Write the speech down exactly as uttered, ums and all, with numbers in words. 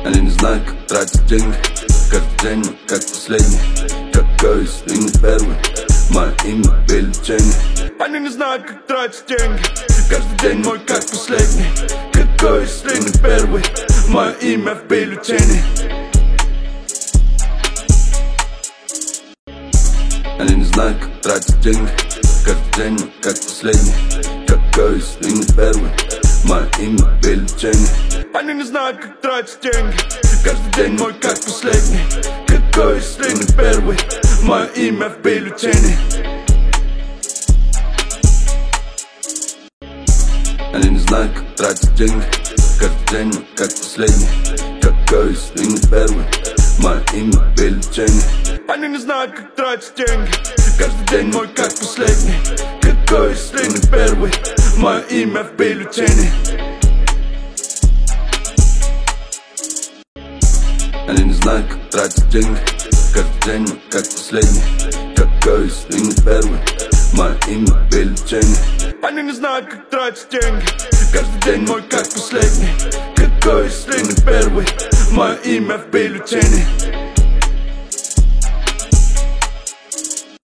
Они не знают, как тратить деньги. Каждый день мы как последний. Какой из них не первый? Мое имя бюллетени. Они не знают, как тратить деньги. Каждый день мой как последний. Какой из них не первый? Мое имя в бюллетени. Они не знают, как тратить деньги. Каждый день мы как последний. Какой из них не первый? Мое имя в бюллетени. Они не знают, как тратить деньги. Каждый день мой как последний. Какой из них не первый? Мое имя в бюллетени. Они не знают, как тратить деньги. Каждый день мы как последний. Какой из них не первый? Мое имя в бюллетени. Они не знают, как тратить деньги. Каждый день мой как последний. Какой из них не первый? Мое имя в бюллетени. Они не знают, как тратить деньги. Каждый день мы как последний. Какой из них не первый? Мое имя в бюллетени. Они не знают, как тратить деньги. Каждый день мой как последний. Какой из них не первый? Мое имя в бюллетени.